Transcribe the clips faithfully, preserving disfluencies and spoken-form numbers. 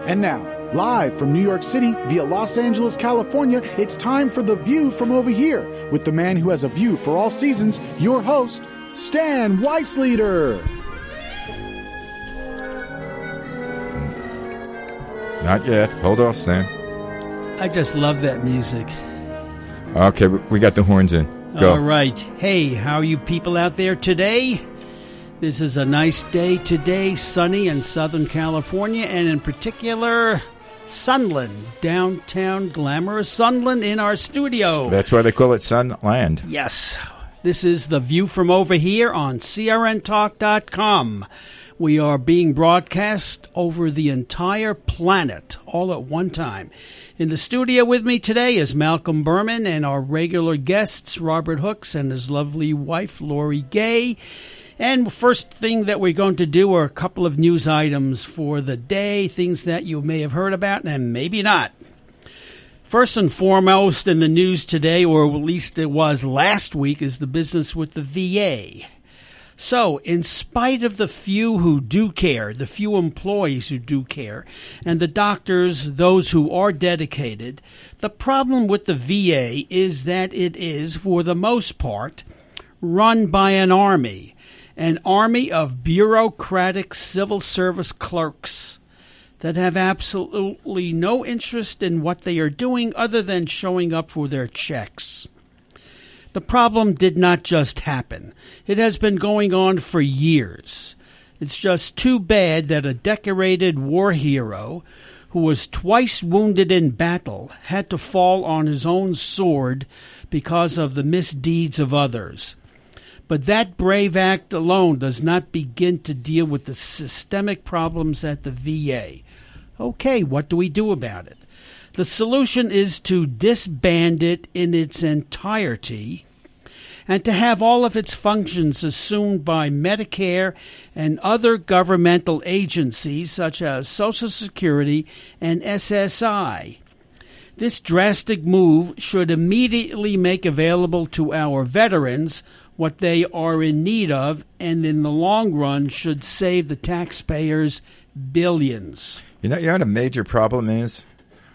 And now, live from New York City via Los Angeles, California, it's time for The View from Over Here with the man who has a view for all seasons, your host, Stan Weisleader. Not yet. Hold off, Stan. I just love that music. Okay, we got the horns in. Go. All right. Hey, how are you people out there today? This is a nice day today, sunny in Southern California, and in particular, Sunland, downtown glamorous Sunland in our studio. That's why they call it Sunland. Yes. This is The View from Over Here on C R N talk dot com. We are being broadcast over the entire planet, all at one time. In the studio with me today is Malcolm Berman and our regular guests, Robert Hooks and his lovely wife, Lori Gay. And first thing that we're going to do are a couple of news items for the day, things that you may have heard about and maybe not. First and foremost in the news today, or at least it was last week, is the business with the V A. So, in spite of the few who do care, the few employees who do care, and the doctors, those who are dedicated, the problem with the V A is that it is, for the most part, run by an army. An army of bureaucratic civil service clerks that have absolutely no interest in what they are doing other than showing up for their checks. The problem did not just happen. It has been going on for years. It's just too bad that a decorated war hero who was twice wounded in battle had to fall on his own sword because of the misdeeds of others. But that brave act alone does not begin to deal with the systemic problems at the V A. Okay, what do we do about it? The solution is to disband it in its entirety and to have all of its functions assumed by Medicare and other governmental agencies such as Social Security and S S I. This drastic move should immediately make available to our veterans what they are in need of, and in the long run should save the taxpayers billions. You know, you know what a major problem is?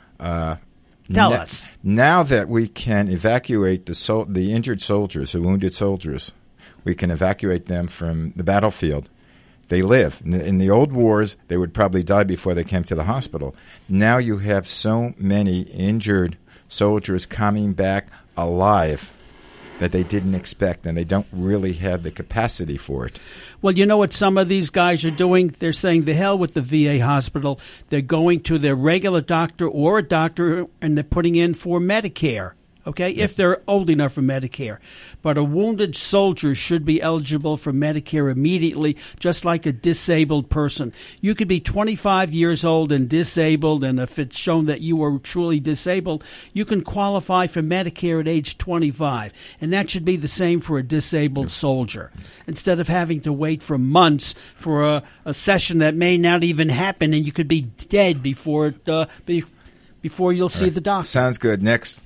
Uh, Tell na- us. Now that we can evacuate the sol- the injured soldiers, the wounded soldiers, we can evacuate them from the battlefield. They live. In the, in the old wars, they would probably die before they came to the hospital. Now you have so many injured soldiers coming back alive that they didn't expect, and they don't really have the capacity for it. Well, you know what some of these guys are doing? They're saying the hell with the V A hospital. They're going to their regular doctor or a doctor, and they're putting in for Medicare. Okay, if they're old enough for Medicare. But a wounded soldier should be eligible for Medicare immediately, just like a disabled person. You could be twenty-five years old and disabled, and if it's shown that you are truly disabled, you can qualify for Medicare at age twenty-five. And that should be the same for a disabled soldier. Instead of having to wait for months for a, a session that may not even happen, and you could be dead before, it, uh, be, before you'll see right. the doctor. Sounds good. Next.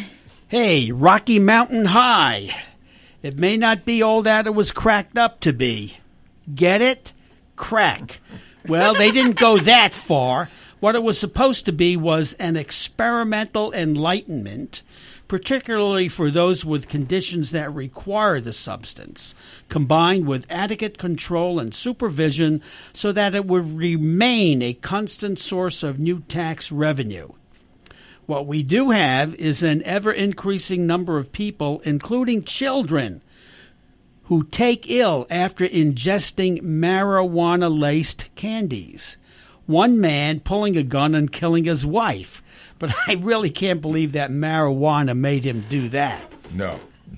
Hey, Rocky Mountain High. It may not be all that it was cracked up to be. Get it? Crack. Well, they didn't go that far. What it was supposed to be was an experimental enlightenment, particularly for those with conditions that require the substance, combined with adequate control and supervision so that it would remain a constant source of new tax revenue. What we do have is an ever-increasing number of people, including children, who take ill after ingesting marijuana-laced candies. One man pulling a gun and killing his wife. But I really can't believe that marijuana made him do that. No.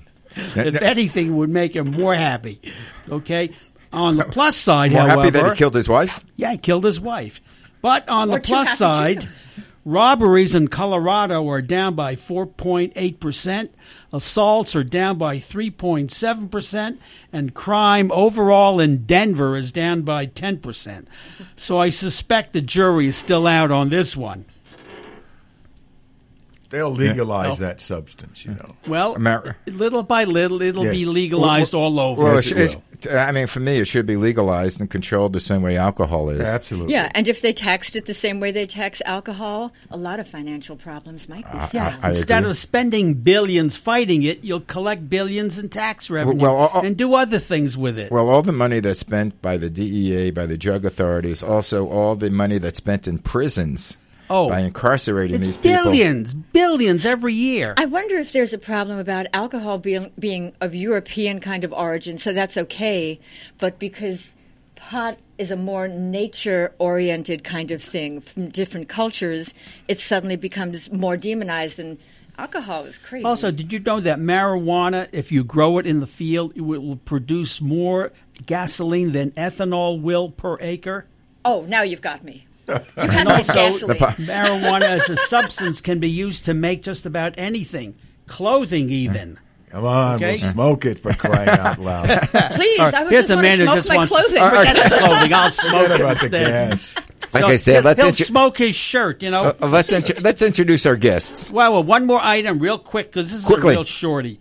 If anything, it would make him more happy. Okay? On the plus side, more however... happy that he killed his wife? Yeah, he killed his wife. But on Or the plus side... too. Robberies in Colorado are down by four point eight percent, assaults are down by three point seven percent, and crime overall in Denver is down by ten percent. So I suspect the jury is still out on this one. They'll legalize Yeah. that substance, you know. Well, Ameri- little by little, it'll Yes. be legalized Well, all over. Well, Yes, it it sh- it's, I mean, for me, it should be legalized and controlled the same way alcohol is. Absolutely. Yeah, and if they taxed it the same way they tax alcohol, a lot of financial problems might be solved. Yeah, I instead agree. of spending billions fighting it, you'll collect billions in tax revenue well, uh, uh, and do other things with it. Well, all the money that's spent by the D E A, by the drug authorities, also all the money that's spent in prisons Oh. by incarcerating it's these people. billions, billions every year. I wonder if there's a problem about alcohol being being of European kind of origin, so that's okay, but because pot is a more nature-oriented kind of thing from different cultures, it suddenly becomes more demonized, and alcohol is crazy. Also, did you know that marijuana, if you grow it in the field, it will produce more gasoline than ethanol will per acre? Oh, now you've got me. You And had me also, gasoline. marijuana as a substance can be used to make just about anything, clothing even. Come on, Okay. we'll smoke it for crying out loud. Please, I would Here's just a want man to who smoke just my wants clothing. to forget the clothing. I'll smoke Forget it about the instead. gas. Like So I said, he'll, let's he'll intro- smoke his shirt, you know. uh, let's intro- let's introduce our guests. Well, well, one more item real quick because this is Quickly. a real shorty.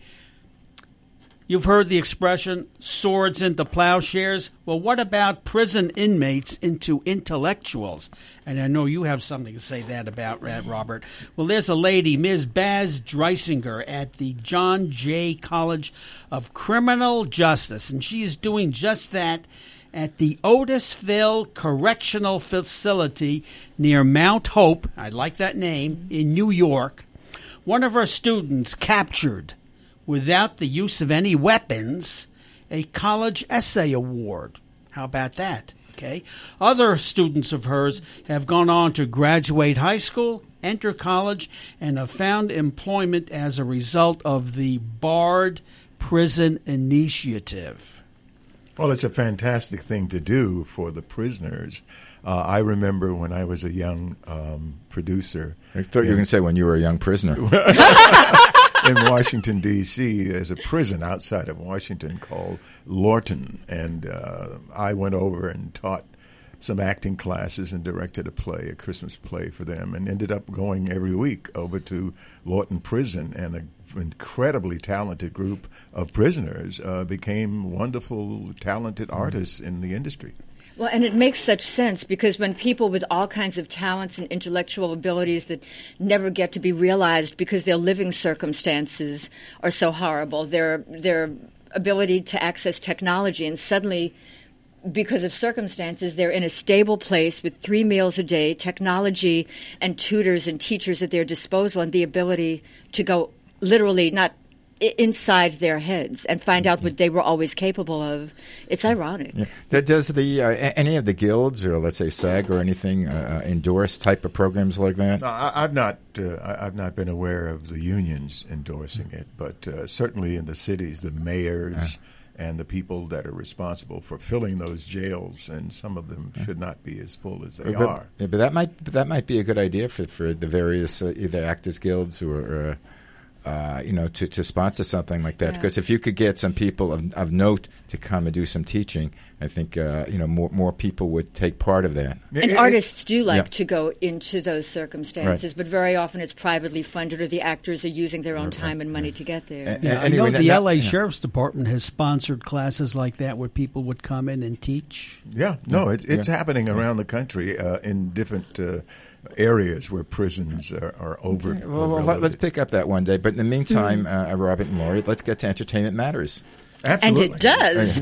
You've heard the expression swords into plowshares. Well, what about prison inmates into intellectuals? And I know you have something to say that about, Rad Robert. Well, there's a lady, Miz Baz Dreisinger, at the John Jay College of Criminal Justice, and she is doing just that at the Otisville Correctional Facility near Mount Hope, I like that name, in New York. One of her students captured, without the use of any weapons, a college essay award. How about that? Okay. Other students of hers have gone on to graduate high school, enter college, and have found employment as a result of the Barred Prison Initiative. Well, it's a fantastic thing to do for the prisoners. Uh, I remember when I was a young um, producer I thought you were going to say when you were a young prisoner. in Washington, D C, there's a prison outside of Washington called Lorton. And uh, I went over and taught some acting classes and directed a play, a Christmas play for them, and ended up going every week over to Lorton Prison. And an incredibly talented group of prisoners uh, became wonderful, talented artists in the industry. Well, and it makes such sense because when people with all kinds of talents and intellectual abilities that never get to be realized because their living circumstances are so horrible, their their ability to access technology, and suddenly, because of circumstances, they're in a stable place with three meals a day, technology and tutors and teachers at their disposal, and the ability to go literally not inside their heads and find out what they were always capable of. It's ironic. Yeah. That does the uh, a- any of the guilds or let's say SAG or anything uh, endorse type of programs like that? No, I, I've not. Uh, I- I've not been aware of the unions endorsing it, but uh, certainly in the cities, the mayors and the people that are responsible for filling those jails, and some of them should not be as full as they but, are. yeah, but that might that might be a good idea for for the various uh, either actors guilds or. or Uh, you know, to, to sponsor something like that. Yeah. Because if you could get some people of, of note to come and do some teaching, I think, uh, you know, more more people would take part of that. And It- it- artists do like Yeah. to go into those circumstances, but very often it's privately funded or the actors are using their own time and money to get there. And- Yeah, I anyway, know that- the that- L A yeah. Sheriff's Department has sponsored classes like that where people would come in and teach. Yeah, no, it's it's happening around the country uh, in different uh, areas where prisons are, are over. Well, well, let, overloaded. let's pick up that one day. But in the meantime, uh, Robert and Lori, let's get to Entertainment Matters. And Absolutely. it does.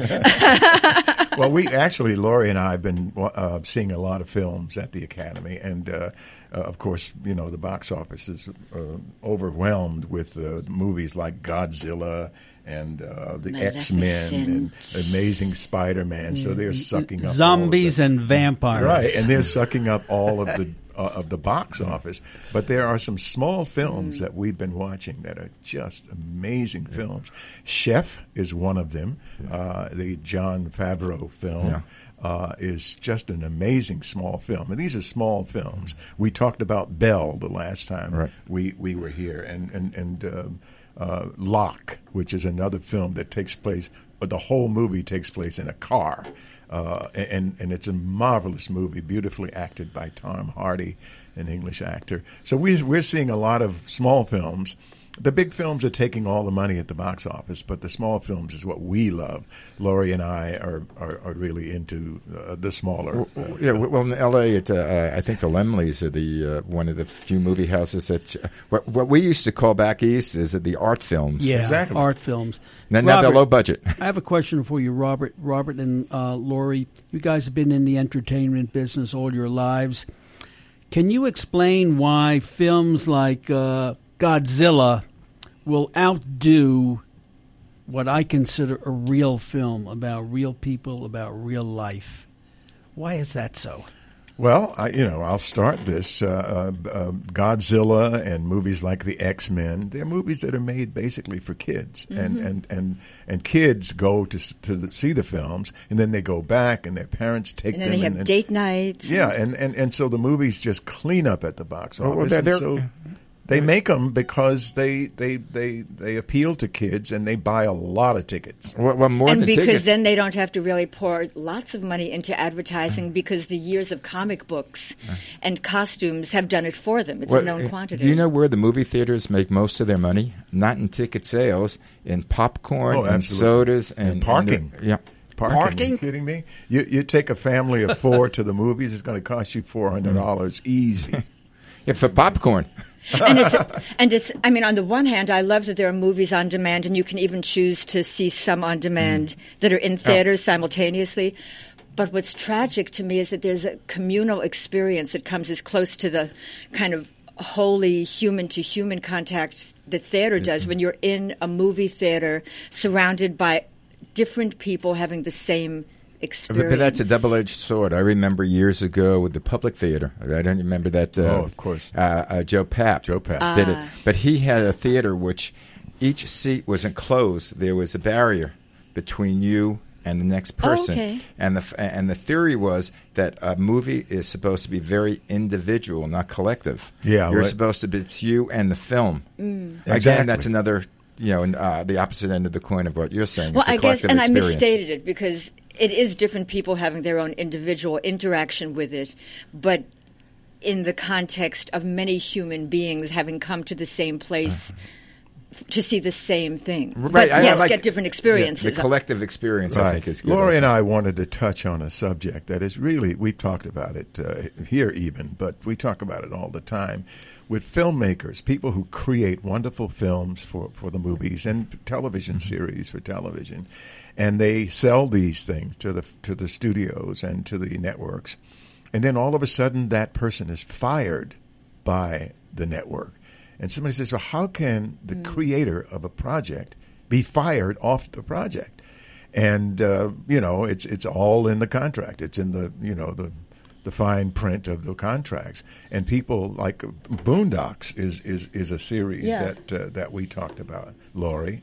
Well, we actually, Lori and I have been uh, seeing a lot of films at the Academy, and uh, uh, of course, you know, the box office is uh, overwhelmed with uh, movies like Godzilla and uh, the X-Men and Amazing Spider-Man. So they're sucking up Zombies all of and vampires. the, right, and they're sucking up all of the uh, of the box office. But there are some small films that we've been watching that are just amazing films. Chef is one of them. Uh, the Jon Favreau film. Yeah. Uh, is just an amazing small film. And these are small films. We talked about Belle the last time Right. we, we were here, and, and, and um, uh, Locke, which is another film that takes place, but the whole movie takes place in a car. Uh, and and it's a marvelous movie, beautifully acted by Tom Hardy, an English actor. So we, we're seeing a lot of small films. The big films are taking all the money at the box office, but the small films is what we love. Laurie and I are are, are really into uh, the smaller. Well, uh, yeah, well, in L A, it, uh, I think the Lemleys are the uh, one of the few movie houses that uh, what, what we used to call back east is the art films. Yeah, exactly. art films. Then now they're low budget. I have a question for you, Robert. Robert and uh, Laurie, you guys have been in the entertainment business all your lives. Can you explain why films like uh, Godzilla will outdo what I consider a real film about real people, about real life? Why is that so? Well, I, you know, I'll start this. Uh, uh, uh, Godzilla and movies like the X-Men, they're movies that are made basically for kids. Mm-hmm. And, and, and, and kids go to to the, see the films, and then they go back, and their parents take and them. And then they have and, date nights. Yeah, and, and, and so the movies just clean up at the box office. Well, they're, and they're, so they make them because they, they, they, they appeal to kids, and they buy a lot of tickets. Well, well more and than because tickets. then they don't have to really pour lots of money into advertising because the years of comic books and costumes have done it for them. It's Well, a known quantity. Do you know where the movie theaters make most of their money? Not in ticket sales, in popcorn Oh, and absolutely. sodas and, And parking. and yeah. Parking? Are you kidding me? You, you take a family of four to the movies, it's going to cost you four hundred dollars easy. Yeah, for popcorn. and it's and it's I mean, on the one hand, I love that there are movies on demand, and you can even choose to see some on demand mm. that are in theaters oh. simultaneously. But what's tragic to me is that there's a communal experience that comes as close to the kind of holy human to human contact that theater does mm-hmm. when you're in a movie theater surrounded by different people having the same experience. But that's a double-edged sword. I remember years ago with the Public Theater. I don't remember that. Uh, oh, of course. Uh, uh, Joe Papp. Joe Papp uh. did it. But he had a theater which each seat was enclosed. There was a barrier between you and the next person. Oh, okay. And the and the theory was that a movie is supposed to be very individual, not collective. Yeah, you're right. supposed to be it's you and the film. Mm. Again, Exactly. that's another, you know, uh, the opposite end of the coin of what you're saying. Well, it's a I guess, and experience. I misstated it because it is different people having their own individual interaction with it, but in the context of many human beings having come to the same place. Uh-huh. To see the same thing, right? But I, yes, I like, get different experiences. Yeah, the collective experience, right. I think, is good. Laurie also. and I wanted to touch on a subject that is really, we've talked about it uh, here even, but we talk about it all the time with filmmakers, people who create wonderful films for, for the movies and television mm-hmm. series for television, and they sell these things to the to the studios and to the networks, and then all of a sudden that person is fired by the network. And somebody says, well, how can the mm. creator of a project be fired off the project? And, uh, you know, it's it's all in the contract. It's in the, you know, the the fine print of the contracts. And people like Boondocks is, is, is a series yeah. that uh, that we talked about. Laurie?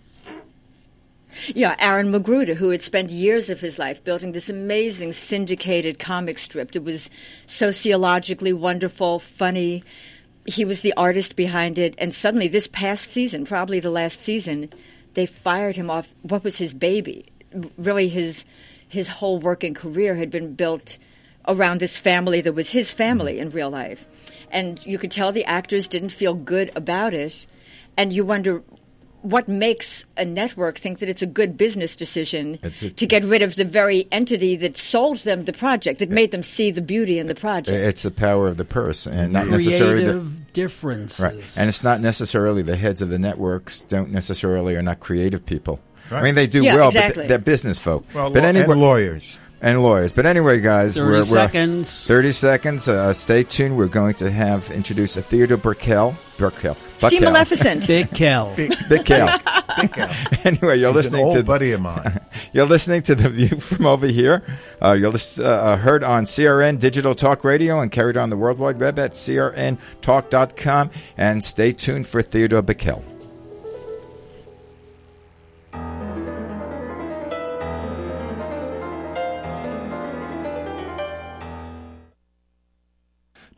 Yeah, Aaron Magruder, who had spent years of his life building this amazing syndicated comic strip. It was sociologically wonderful, funny. He was the artist behind it, and suddenly this past season, probably the last season, they fired him off. What was his baby? Really, his his whole working career had been built around this family that was his family in real life. And you could tell the actors didn't feel good about it, and you wonder what makes a network think that it's a good business decision a, to get rid of the very entity that sold them the project, that made them see the beauty in the project. It's the power of the purse, and not necessarily the differences. Right, and it's not necessarily the heads of the networks don't necessarily are not creative people. Right. I mean, they do yeah, well, exactly. but they're business folk. Well, but anyway, and lawyers. And lawyers. But anyway, guys, thirty we're, we're seconds. thirty seconds. Uh, stay tuned. We're going to have introduce a Theodore Burkell. Burkell. See Maleficent. Big Kel. Big, Big Kel. Big Kel. Anyway, you're He's listening an old to buddy of mine. You're listening to The View from Over Here. Uh, you're list, uh, heard on C R N Digital Talk Radio and carried on the World Wide Web at C R N talk dot com. And stay tuned for Theodore Burkell.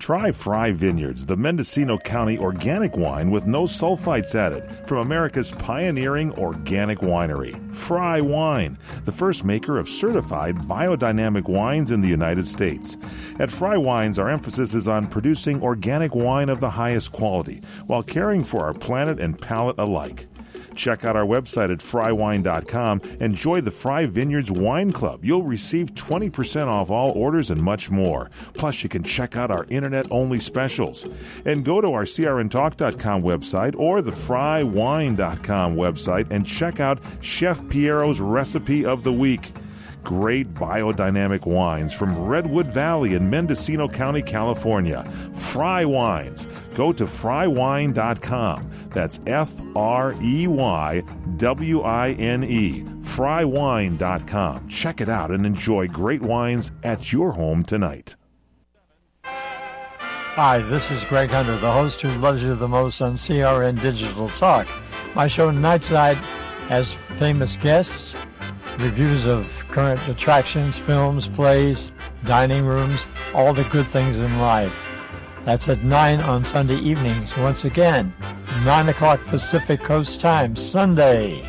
Try Fry Vineyards, the Mendocino County organic wine with no sulfites added from America's pioneering organic winery. Fry Wine, the first maker of certified biodynamic wines in the United States. At Fry Wines, our emphasis is on producing organic wine of the highest quality while caring for our planet and palate alike. Check out our website at fry wine dot com and join the Fry Vineyards Wine Club. You'll receive twenty percent off all orders and much more. Plus, you can check out our internet-only specials. And go to our C R N talk dot com website or the fry wine dot com website and check out Chef Piero's Recipe of the Week. Great biodynamic wines from Redwood Valley in Mendocino County, California. Fry Wines. Go to fry wine dot com. That's F R E Y W I N E. fry wine dot com. Check it out and enjoy great wines at your home tonight. Hi, this is Greg Hunter, the host who loves you the most on C R N Digital Talk. My show Nightside has famous guests, reviews of current attractions, films, plays, dining rooms, all the good things in life. That's at nine on Sunday evenings. Once again, nine o'clock Pacific Coast time, Sunday.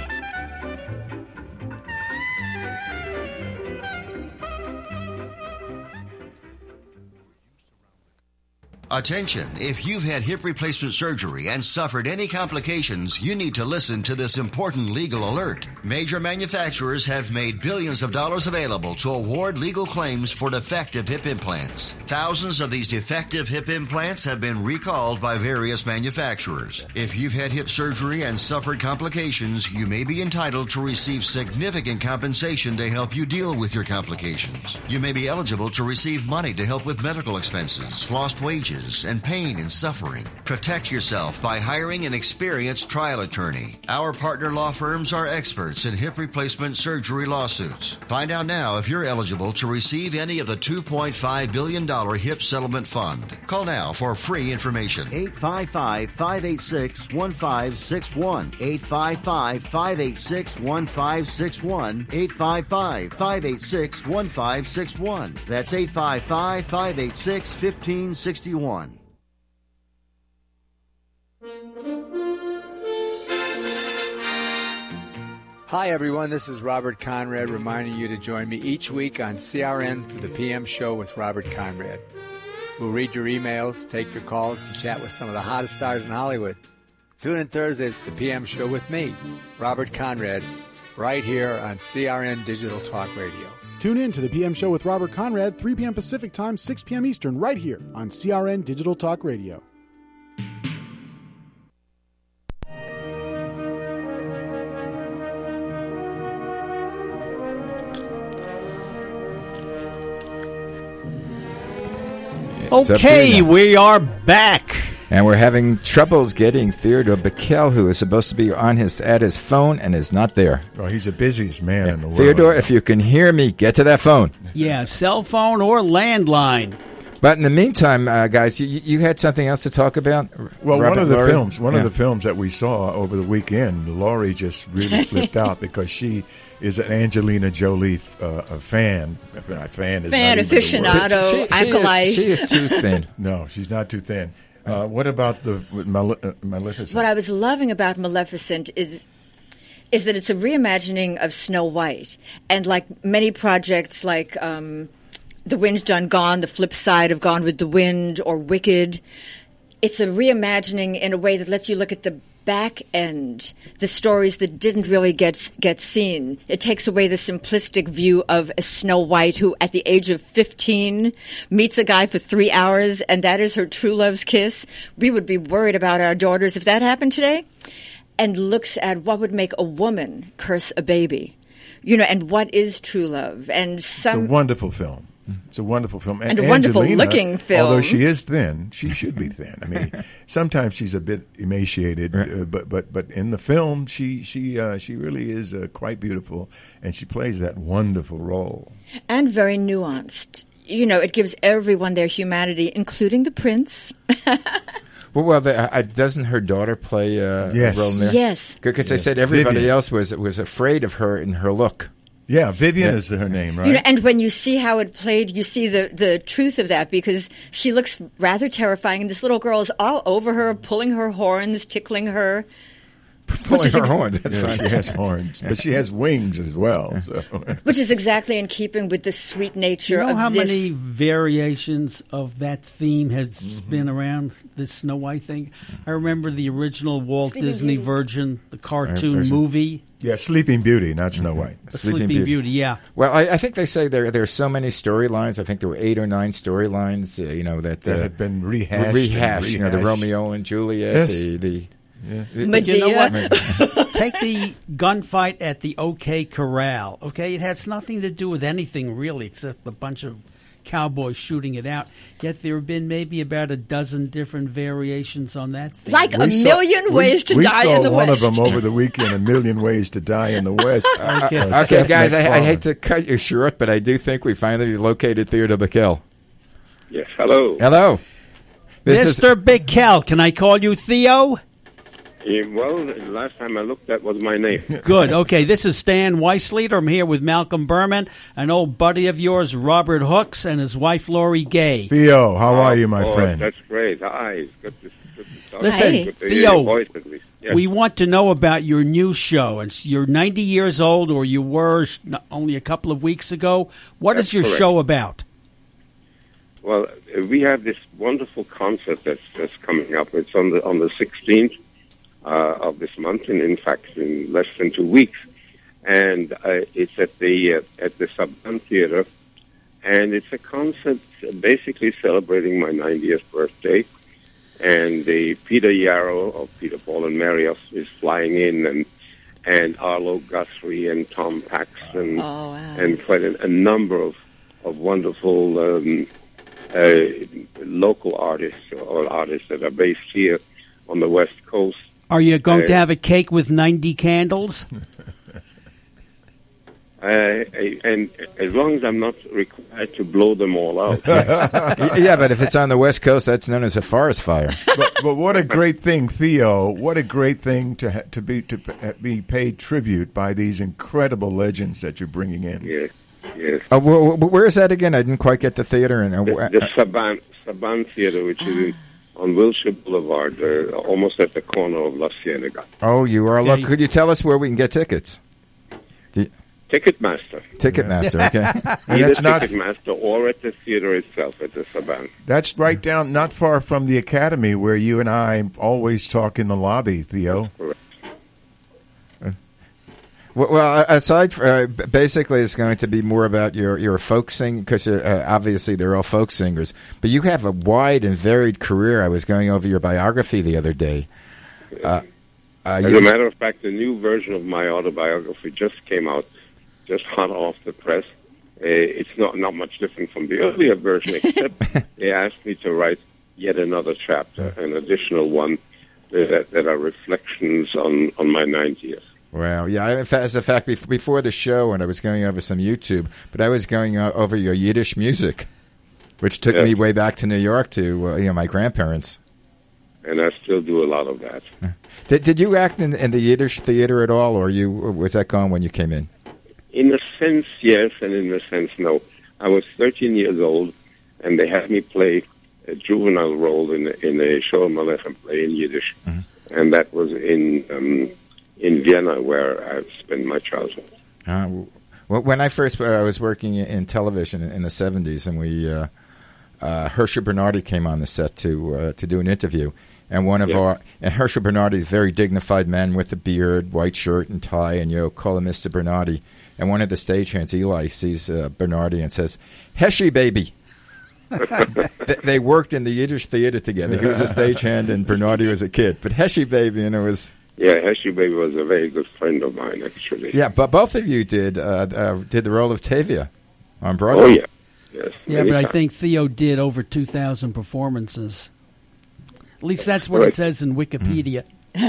Attention, if you've had hip replacement surgery and suffered any complications, you need to listen to this important legal alert. Major manufacturers have made billions of dollars available to award legal claims for defective hip implants. Thousands of these defective hip implants have been recalled by various manufacturers. If you've had hip surgery and suffered complications, you may be entitled to receive significant compensation to help you deal with your complications. You may be eligible to receive money to help with medical expenses, lost wages, and pain and suffering. Protect yourself by hiring an experienced trial attorney. Our partner law firms are experts in hip replacement surgery lawsuits. Find out now if you're eligible to receive any of the two point five billion dollars Hip Settlement Fund. Call now for free information. eight five five, five eight six, one five six one. eight five five, five eight six, one five six one. eight five five, five eight six, one five six one. That's eight five five, five eight six, one five six one. Hi, everyone. This is Robert Conrad reminding you to join me each week on C R N for the P M Show with Robert Conrad. We'll read your emails, take your calls, and chat with some of the hottest stars in Hollywood. Tune in Thursdays at the P M Show with me, Robert Conrad, right here on C R N Digital Talk Radio. Tune in to the P M Show with Robert Conrad, three p.m. Pacific Time, six p.m. Eastern, right here on C R N Digital Talk Radio. Okay, we are back. And we're having troubles getting Theodore Bickel, who is supposed to be on his at his phone and is not there. Oh, he's the busiest man yeah. in the world. Theodore, if you can hear me, get to that phone. Yeah, cell phone or landline. But in the meantime, uh, guys, you, you had something else to talk about? Well, Robert one of the Laurie? films, one yeah. of the films that we saw over the weekend, Laurie just really flipped out because she is an Angelina Jolie uh, a fan. A fan is fan not aficionado, she, she, acolyte. Is, she is too thin. No, she's not too thin. Uh, what about the Male- uh, Maleficent? What I was loving about Maleficent is is that it's a reimagining of Snow White, and like many projects, like um, The Wind Done Gone, the flip side of Gone with the Wind, or Wicked, it's a reimagining in a way that lets you look at the back end, the stories that didn't really get get seen. It takes away the simplistic view of a Snow White who, at the age of fifteen, meets a guy for three hours, and that is her true love's kiss. We would be worried about our daughters if that happened today. And looks at what would make a woman curse a baby, you know, and what is true love. And some it's a wonderful film. It's a wonderful film. And, and a wonderful-looking film. Although she is thin, she should be thin. I mean, sometimes she's a bit emaciated, right. uh, but but but in the film, she she uh, she really is uh, quite beautiful, and she plays that wonderful role. And very nuanced. You know, it gives everyone their humanity, including the prince. Well, well, the, uh, doesn't her daughter play uh, yes. a role in there? Yes. Because yes. they said everybody Vivian. else was was afraid of her and her look. Yeah, Vivian Yeah. is her name, right? You know, and when you see how it played, you see the, the truth of that because she looks rather terrifying, and this little girl is all over her, pulling her horns, tickling her. Pulling her ex- horns. That's Yeah, funny. she has horns, but she has wings as well. So. Which is exactly in keeping with the sweet nature You know of how this. many variations of that theme has been around this Snow White thing? I remember the original Walt Sleeping Disney Beauty. version, the cartoon version. movie, Yeah, Sleeping Beauty, not Snow White. Sleeping, Sleeping Beauty. Beauty. Yeah, Well, I, I think they say there there are so many storylines. I think there were eight or nine storylines. Uh, you know that, That uh, had been rehashed. and rehashed. You know the rehashed. Romeo and Juliet. Yes. The the. the- Medea. you know what? Take the gunfight at the OK Corral. Okay, it has nothing to do with anything really, except a bunch of cowboys shooting it out. Yet there have been maybe about a dozen different variations on that thing. Like a We saw- million we- ways to we die saw in the one West. of them over the weekend, A Million Ways to Die in the West. Okay. Uh, Okay, Seth guys, I, I MacFarlane. hate to cut you short, but I do think we finally located Theodore Bickel. Yes, hello. Hello. This is- Mister Big Cal, can I call you Theo? Eh, well, the last time I looked, that was my name. Good. Okay, this is Stan Weissleiter. I'm here with Malcolm Berman, an old buddy of yours, Robert Hooks, and his wife, Lori Gay. Theo, how are you, my oh, friend? That's great. Hi, it's good to, good to talk Listen, to you. Good to hear Theo, your voice, at least. Yes. We want to know about your new show. It's, you're ninety years old, or you were sh- only a couple of weeks ago. What That's is your correct. show about? Well, uh, we have this wonderful concert that's, that's coming up. It's on the on the sixteenth uh, of this month, and in fact, in less than two weeks. And uh, it's at the uh, at the Saban Theater, and it's a concert basically celebrating my ninetieth birthday. And the Peter Yarrow of Peter, Paul, and Mary is flying in, and and Arlo Guthrie and Tom Paxton, Oh, wow. and quite a, a number of of wonderful um, uh, local artists or artists that are based here on the West Coast. Are you going Uh, to have a cake with ninety candles? Uh, and as long as I'm not required to blow them all out. yeah, but if it's on the West Coast, that's known as a forest fire. but, but what a great thing, Theo! What a great thing to ha- to be to p- be paid tribute by these incredible legends that you're bringing in. Yes, yes. Uh, wh- wh- where is that again? I didn't quite get the theater. And uh, The, wh- the Saban, Saban Theater, which is in, on Wilshire Boulevard, uh, almost at the corner of La Cienega. oh, you are. Look, Yeah. could you tell us where we can get tickets? Do- Ticketmaster. Ticketmaster, okay. And Either that's not Ticketmaster or at the theater itself at the Saban. that's right down, not far from the Academy, where you and I always talk in the lobby, Theo. Correct. Well, well, aside, from, uh, b- basically, it's going to be more about your your folk singing because uh, obviously they're all folk singers. But you have a wide and varied career. I was going over your biography the other day. Uh, uh, As you- a matter of fact, the new version of my autobiography just came out, just hot off the press. Uh, it's not, not much different from the earlier version, except they asked me to write yet another chapter, an additional one that, that are reflections on, on my ninetieth. Well, yeah. I- in fact- As a fact, bef- before the show, and I was going over some YouTube, but I was going uh, over your Yiddish music, which took Yes. me way back to New York to uh, you know my grandparents. And I still do a lot of that. Did Did you act in, in the Yiddish theater at all, or you was that gone when you came in? In a sense, yes, and in a sense, no. I was thirteen years old, and they had me play a juvenile role in a, in a Sholem Aleichem play in Yiddish, and that was in um, in Vienna, where I've spent my childhood. Uh, well, when I first uh, I was working in television in the seventies, and we uh, uh, Herschel Bernardi came on the set to uh, to do an interview, and one of Yeah. our and Herschel Bernardi is a very dignified man with a beard, white shirt and tie, and you know, call him Mister Bernardi. And one of the stagehands, Eli, sees uh, Bernardi and says, "Heshy, baby." Th- they worked in the Yiddish theater together. He was a stagehand, and Bernardi was a kid. But Heshy, baby, and it was. Yeah, Heshy Baby was a very good friend of mine, actually. Yeah, but both of you did uh, uh, did the role of Tavia on Broadway. Oh, yeah. Yes. Yeah, many but I times. think Theo did over two thousand performances. At least that's what it Right. says in Wikipedia.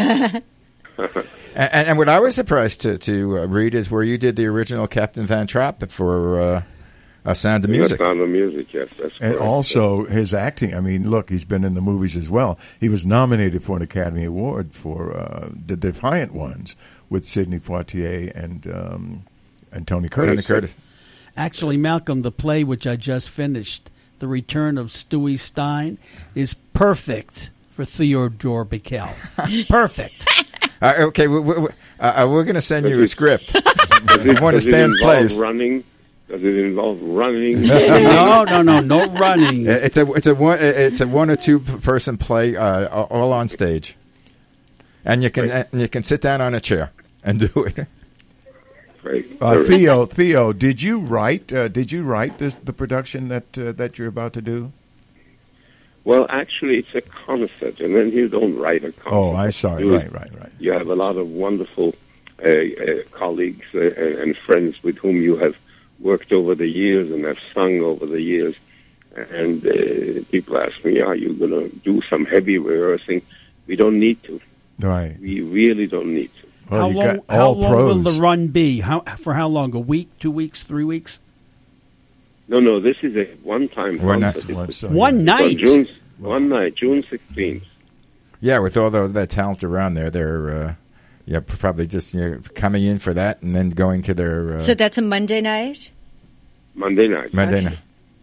And, and what I was surprised to to uh, read is where you did the original Captain Van Trapp for uh, uh, Sound of Yeah, Music. Sound of Music, yes. That's And correct. also his acting. I mean, look, he's been in the movies as well. He was nominated for an Academy Award for uh, The Defiant Ones with Sidney Poitier and um, And Tony Curtis. Tony Curtis. Actually, Malcolm, the play which I just finished, The Return of Stewie Stein, is perfect for Theodore Bickel. Perfect. Uh, okay, we, we, uh, we're going to send you a script. Does One of does it Stan's involve plays. running? Does it involve running? no, no, no, no running. It's a it's a one it's a one or two person play, uh, all on stage, and you can and you can sit down on a chair and do it. Great. Uh, Theo, Theo, did you write? Uh, did you write this, the production that uh, that you're about to do? Well, actually, it's a concert, and then you don't write a concert. Oh, I saw it. You- Right, right, right. You have a lot of wonderful uh, uh, colleagues uh, and, and friends with whom you have worked over the years and have sung over the years. And uh, people ask me, are you going to do some heavy rehearsing? We don't need to. Right. We really don't need to. Well, how you long, got how all long pros. will the run be? How For how long? A week, two weeks, three weeks? No, no, this is a one-time One night- concert. one- It's so, One on night? June, one night, June sixteenth. Yeah, with all those that talent around there, they're uh, yeah probably just you know, coming in for that and then going to their uh, So that's a Monday night? Monday night. Monday Okay. night.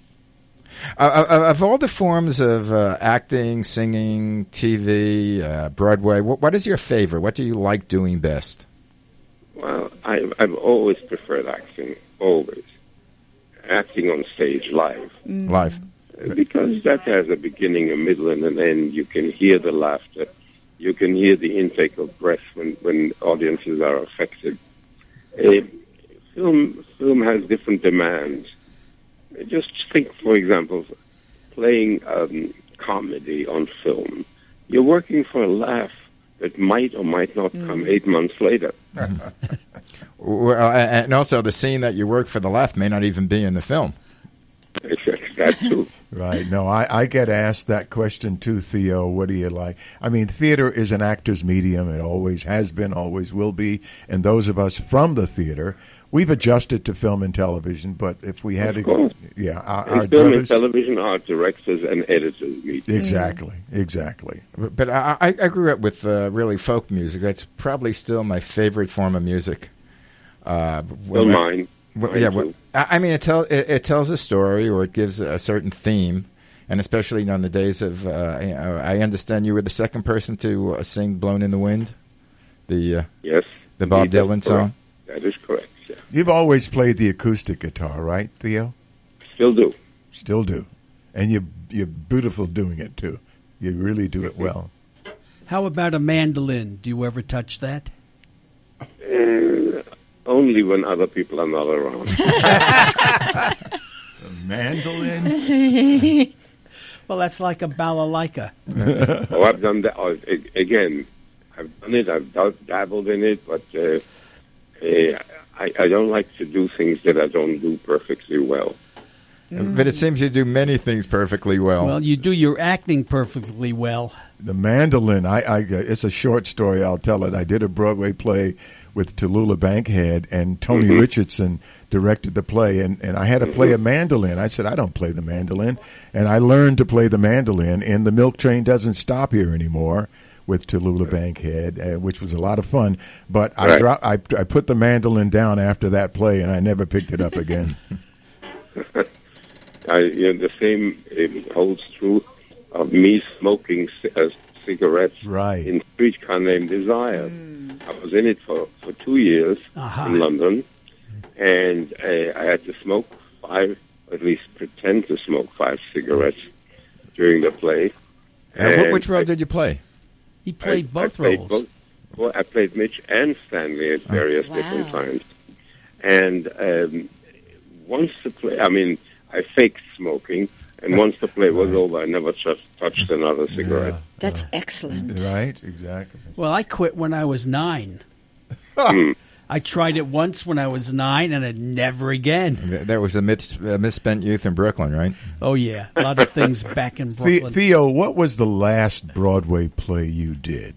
Uh, uh, of all the forms of uh, acting, singing, T V, uh, Broadway, what, what is your favorite? What do you like doing best? Well, I, I've always preferred acting, always. Acting on stage live. Live. Because that has a beginning, a middle, and an end. You can hear the laughter. You can hear the intake of breath when, when audiences are affected. Uh, film, film has different demands. Just think, for example, playing um, comedy on film. You're working for a laugh that might or might not come eight months later. Well, and also the scene that you work for the laugh may not even be in the film. That's true. Right. No, I, I get asked that question too, Theo. What do you like? I mean, theater is an actor's medium. It always has been, always will be. And those of us from the theater, we've adjusted to film and television. But if we had Of to, course. yeah, our, In our film and brothers, television are directors and editors meet. exactly, exactly. But I, I I grew up with uh, really folk music. That's probably still my favorite form of music. Uh, Well, when I- mine. Well, Mine yeah, too. well, I I mean, it, tell, it, it tells a story or it gives a certain theme, and especially on the days of, uh, I, I understand you were the second person to uh, sing "Blown in the Wind," the uh, Yes. the Bob indeed, that's Dylan song. correct. That is correct, yeah. You've always played the acoustic guitar, right, Theo? Still do. Still do, and you you're beautiful doing it too. You really do it well. How about a mandolin? Do you ever touch that? Uh, only when other people are not around. Mandolin. Well, that's like a balalaika. oh, I've done that. Oh, a- again, I've done it. I've dab- dabbled in it, but uh, uh, I, I don't like to do things that I don't do perfectly well. But it seems you do many things perfectly well. Well, you do your acting perfectly well. The mandolin. I, I. It's a short story. I'll tell it. I did a Broadway play with Tallulah Bankhead, and Tony Mhm. Richardson directed the play, and, and I had to play a mandolin. I said, I don't play the mandolin, and I learned to play the mandolin. And the Milk Train Doesn't Stop Here Anymore with Tallulah Bankhead, uh, which was a lot of fun. But I Right. dropped. I, I put the mandolin down after that play, and I never picked it up again. I, you know, the same uh, holds true of me smoking c- uh, cigarettes Right. in Streetcar Named Desire. I was in it for, for two years Aha. in London, and uh, I had to smoke five, at least pretend to smoke five cigarettes during the play. Uh, wh- And which role I- did you play? He played I, both I played roles. Both, well, I played Mitch and Stanley at various Wow. different times. And um, once the play, I mean, I faked smoking, and once the play was over, I never just touched another cigarette. That's excellent. Right? Exactly. Well, I quit when I was nine. Hmm. I tried it once when I was nine, and then never again. Th- That was a mis- uh, misspent youth in Brooklyn, right? Oh yeah, a lot of things back in The- Brooklyn. Theo, what was the last Broadway play you did?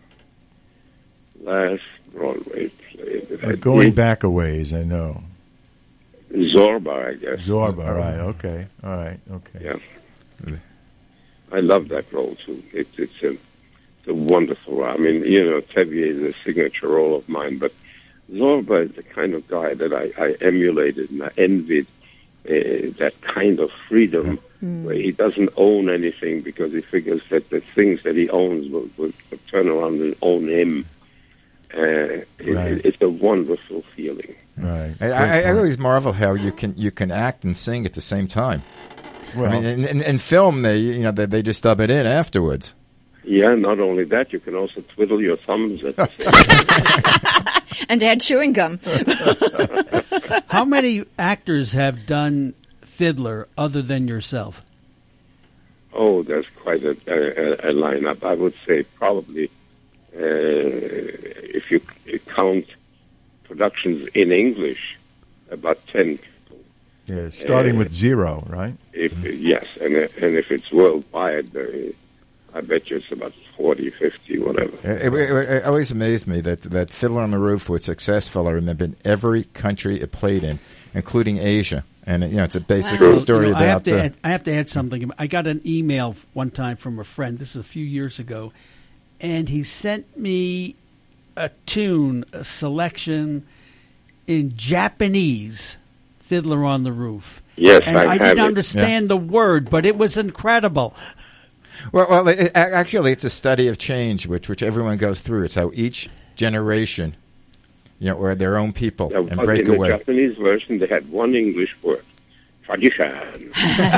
Last Broadway play that I Uh, going did, back a ways, I know. Zorba, I guess. Zorba, right? Okay, all right, okay. Yeah. I love that role too. It's it's a it's a wonderful role. I mean, you know, Tevier is a signature role of mine, but Zorba is the kind of guy that I, I emulated and I envied uh, that kind of freedom mm. where he doesn't own anything because he figures that the things that he owns will, will, will turn around and own him. Uh, it, right. It's a wonderful feeling. Right. I, I, I always marvel how you can you can act and sing at the same time. Well, I mean, in, in, in film, they you know they, they just dub it in afterwards. Yeah, not only that, you can also twiddle your thumbs at the same time. And add chewing gum. How many actors have done Fiddler other than yourself? Oh, there's quite a, a, a lineup. I would say probably, uh, if you count productions in English, about ten people. Yeah, starting uh, with zero, right? If yes, and and if it's worldwide, uh, I bet you it's about forty, fifty, whatever. It, it, it always amazed me that that Fiddler on the Roof was successful. I remember in every country it played in, including Asia. And you know, it's a basic wow. story you know, about. I have, to uh, add, I have to add something. I got an email one time from a friend. This is a few years ago, and he sent me a tune, a selection in Japanese, Fiddler on the Roof. Yes, and I, I didn't understand yeah. the word, but it was incredible. Well, well, it, actually, it's a study of change, which which everyone goes through. It's how each generation, you know, or their own people, yeah, and break in away. In the Japanese version, they had one English word, tradition.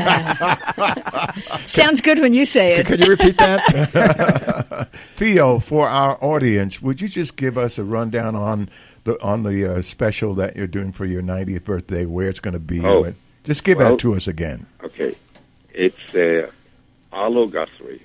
Sounds good when you say it. Could you repeat that? Theo, for our audience, would you just give us a rundown on the on the uh, special that you're doing for your ninetieth birthday, where it's going to be? Oh, just give well, that to us again. Okay. It's uh, Arlo Guthrie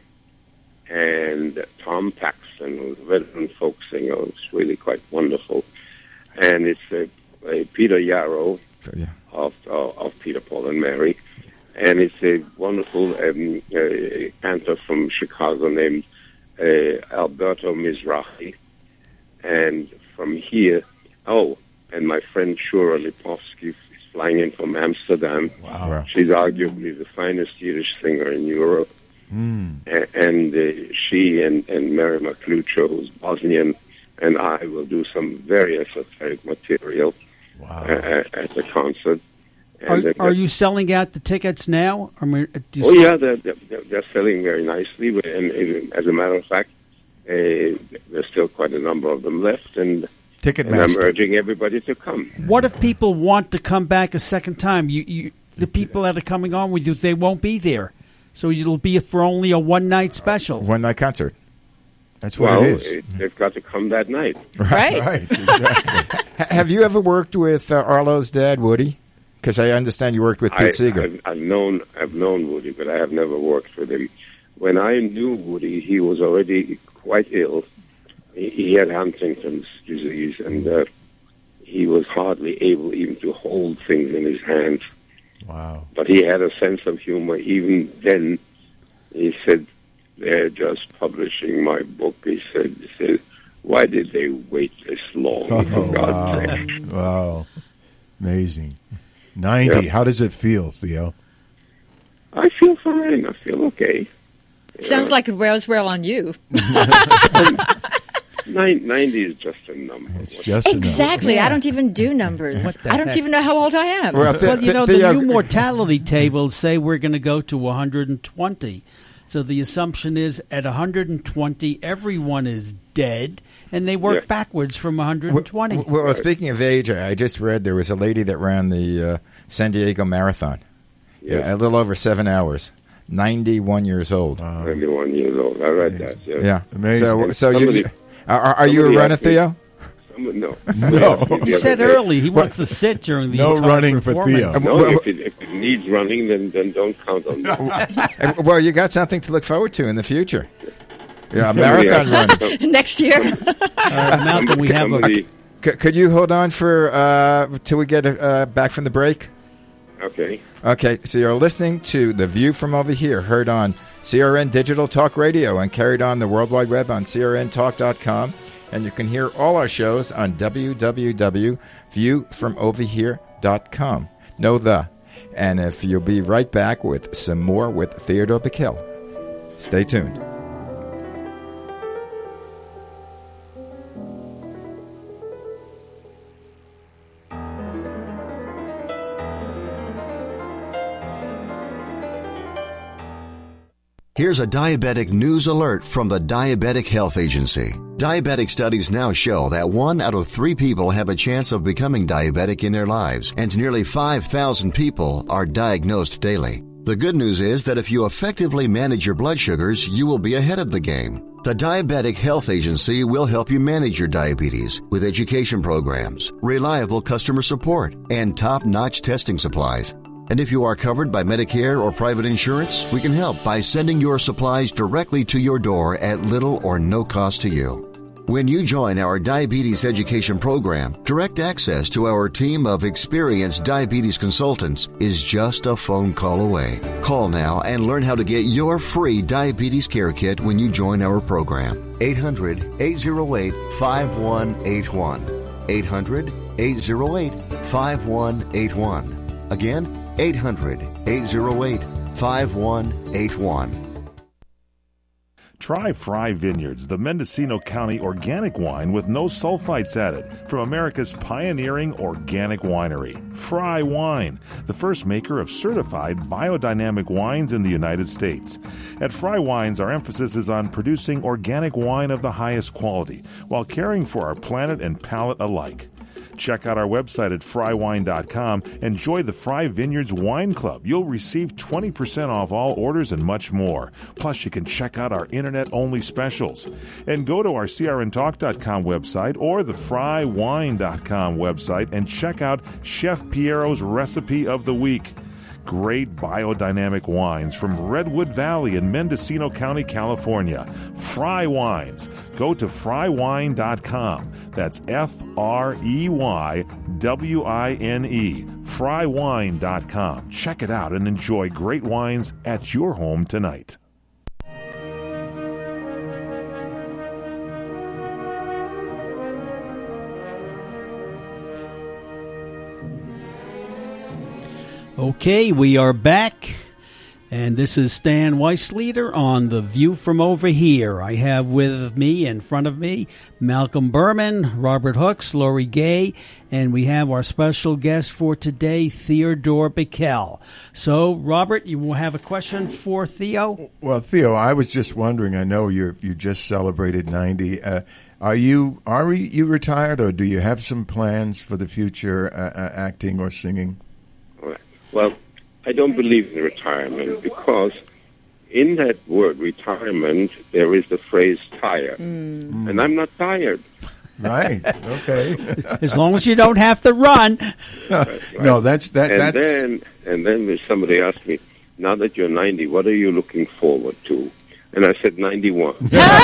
and Tom Paxton, who's a veteran folk singer, who's really quite wonderful. And it's a, a Peter Yarrow yeah. of, of of Peter, Paul, and Mary. And it's a wonderful um, uh, cantor from Chicago named uh, Alberto Mizrahi. And from here, oh, and my friend Shura Lipovsky is flying in from Amsterdam. Wow. She's arguably the finest Yiddish singer in Europe. Mm. A- and uh, she and, and Mary Maklucho, who's Bosnian, and I will do some very esoteric material wow. uh, at the concert. Are, And are you selling out the tickets now? I mean, do you oh, sell- yeah, they're, they're, they're selling very nicely. And, and as a matter of fact, uh, there's still quite a number of them left. And, and I'm urging everybody to come. What if people want to come back a second time? You, you, the people that are coming on with you, they won't be there. So it'll be for only a one-night special. One-night concert. That's what well, it is. It, they've got to come that night. Right. Right, exactly. Have you ever worked with uh, Arlo's dad, Woody? Because I understand you worked with Pete I, Seeger. I've, I've known I've known Woody, but I have never worked with him. When I knew Woody, he was already quite ill. He, he had Huntington's disease, and uh, he was hardly able even to hold things in his hands. Wow. But he had a sense of humor. Even then, he said, they're just publishing my book. He said, he said why did they wait this long, Oh, for God's wow. sake? Wow. Amazing. ninety. Yeah. How does it feel, Theo? I feel fine. I feel okay. Sounds like it wears well on you. Nine, ninety is just a number. It's just Exactly. Yeah. I don't even do numbers. What the I don't heck? even know how old I am. Well, Th- Well, you know, Th- the Theo- new mortality tables say we're going to go to one hundred twenty. So the assumption is at one hundred twenty, everyone is dead, and they work Yeah. backwards from one hundred twenty. Well, well, speaking of age, I I just read there was a lady that ran the uh, San Diego Marathon. Yeah. Yeah, a little over seven hours. ninety-one years old. Wow. twenty-one years old. I read that. Yeah. Yeah. Amazing. So, And so you, somebody- you are, are you a somebody runner, asked me- Theo? Some- no. No. The He other said day- early he wants to sit during the No entire running for performance. Theo. No, Well, if it, if it needs running, then, then don't count on that. Uh, Well, you got something to look forward to in the future. Yeah, a marathon run. Next year. Uh, Malcolm, we have a, Somebody- C- could you hold on for uh, till we get uh, back from the break? Okay. Okay, so you're listening to The View from Over Here, heard on C R N Digital Talk Radio and carried on the World Wide Web on C R N talk dot com. And you can hear all our shows on w w w dot view from over here dot com. Know the. And if you'll be right back with some more with Theodore Bickel. Stay tuned. Here's a diabetic news alert from the Diabetic Health Agency. Diabetic studies now show that one out of three people have a chance of becoming diabetic in their lives, and nearly five thousand people are diagnosed daily. The good news is that if you effectively manage your blood sugars, you will be ahead of the game. The Diabetic Health Agency will help you manage your diabetes with education programs, reliable customer support, and top-notch testing supplies. And if you are covered by Medicare or private insurance, we can help by sending your supplies directly to your door at little or no cost to you. When you join our diabetes education program, direct access to our team of experienced diabetes consultants is just a phone call away. Call now and learn how to get your free diabetes care kit when you join our program. eight hundred, eight oh eight, five one eight one. eight hundred, eight oh eight, five one eight one. Again, eight hundred, eight oh eight, five one eight one. Try Fry Vineyards, the Mendocino County organic wine with no sulfites added from America's pioneering organic winery, Fry Wine, the first maker of certified biodynamic wines in the United States. At Fry Wines, our emphasis is on producing organic wine of the highest quality while caring for our planet and palate alike. Check out our website at fry wine dot com and join the Fry Vineyards Wine Club. You'll receive twenty percent off all orders and much more. Plus, you can check out our internet-only specials. And go to our C R N talk dot com website or the fry wine dot com website and check out Chef Piero's Recipe of the Week. Great biodynamic wines from Redwood Valley in Mendocino County, California. Fry Wines. Go to fry wine dot com. That's F R E Y W I N E. fry wine dot com. Check it out and enjoy great wines at your home tonight. Okay, we are back, and this is Stan Weissleiter on The View from Over Here. I have with me, in front of me, Malcolm Berman, Robert Hooks, Lori Gay, and we have our special guest for today, Theodore Bikel. So, Robert, you will have a question for Theo? Well, Theo, I was just wondering, I know you you just celebrated ninety. Uh, are you are you retired, or do you have some plans for the future, uh, uh, acting or singing? Well, I don't believe in retirement because in that word retirement, there is the phrase tired. Mm. And I'm not tired. Right. Okay. As long as you don't have to run. Right, right. No, that's that. And that's... then, and then when somebody asked me, now that you're ninety, what are you looking forward to? And I said ninety-one.